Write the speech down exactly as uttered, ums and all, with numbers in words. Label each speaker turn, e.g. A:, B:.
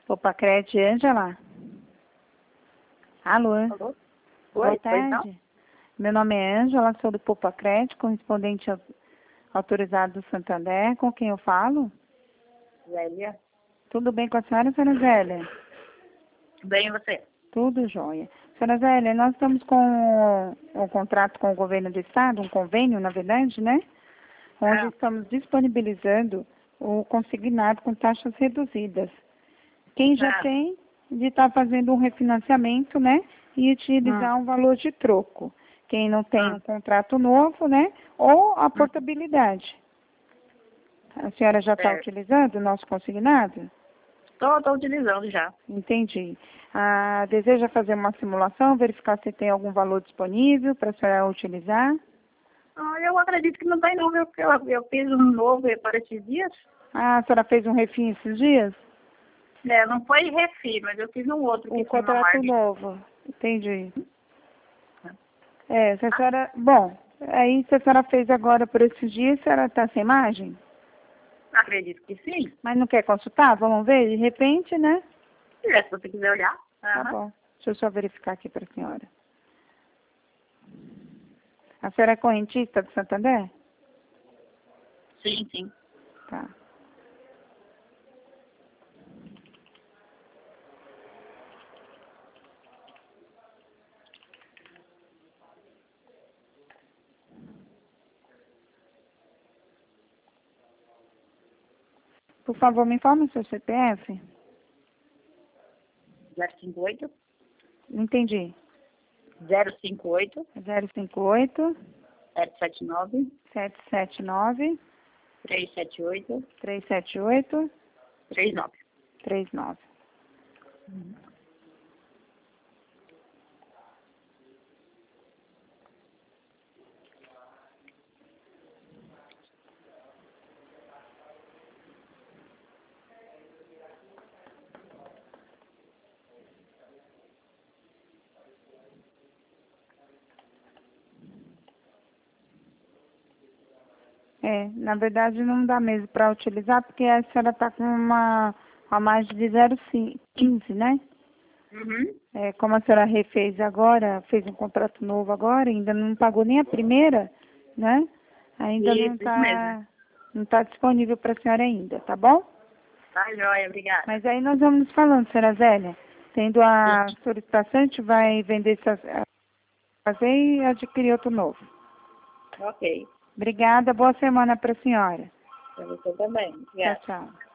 A: Popacred, Ângela? Alô?
B: Alô?
A: Boa
B: Oi,
A: tarde.
B: pois não?
A: Meu nome é Ângela, sou do Popacred, correspondente au- autorizado do Santander. Com quem eu falo?
B: Zélia.
A: Tudo bem com a senhora, senhora Zélia?
B: Bem, e você?
A: Tudo jóia. Senhora Zélia, nós estamos com um contrato com o governo do estado, um convênio, na verdade, né? Onde
B: Ah,
A: estamos disponibilizando o consignado com taxas reduzidas. Quem já
B: ah,
A: tem, de estar fazendo um refinanciamento, né? E
B: hum,
A: utilizar um valor de troco. Quem não tem
B: hum,
A: um contrato novo, né? Ou a
B: hum,
A: portabilidade. A senhora já está
B: certo.
A: utilizando o nosso consignado?
B: Tô, tô utilizando já.
A: Entendi. Ah, deseja fazer uma simulação, verificar se tem algum valor disponível para a senhora utilizar?
B: Ah, eu acredito que não tem não, viu? Porque eu, eu fiz um novo para esses dias.
A: Ah, a senhora fez um refim esses dias?
B: É, não foi refil, mas eu fiz um outro
A: Um
B: que tinha uma
A: contrato
B: margem.
A: novo. Entendi. É, se a senhora... Bom, aí se a senhora fez agora por esses dias, a senhora está sem margem?
B: Acredito que sim.
A: Mas não quer consultar? Vamos ver? De repente, né?
B: É, se você quiser olhar.
A: Tá
B: Aham.
A: bom. Deixa eu só verificar aqui para a senhora. A senhora é correntista do Santander?
B: Sim, sim.
A: Tá. Por favor, me informe o seu C P F.
B: zero cinco oito,
A: Não entendi.
B: zero cinco oito,
A: zero cinco oito,
B: sete sete nove,
A: sete sete nove,
B: três sete oito,
A: três sete oito,
B: três nove.
A: três nove. É, na verdade não dá mesmo para utilizar, porque a senhora está com uma a margem de zero vírgula quinze, né?
B: Uhum.
A: É, como a senhora refez agora, fez um contrato novo agora, ainda não pagou nem a primeira, né? Ainda não
B: Isso, isso mesmo.
A: está não tá disponível para a senhora ainda, tá bom?
B: Tá joia, obrigada.
A: Mas aí nós vamos nos falando, senhora Zélia. Tendo a
B: Sim.
A: solicitação, a gente vai vender essas, fazer e adquirir outro novo.
B: Ok.
A: Obrigada, boa semana para a senhora.
B: Pra você também.
A: Tchau,
B: Obrigada.
A: tchau.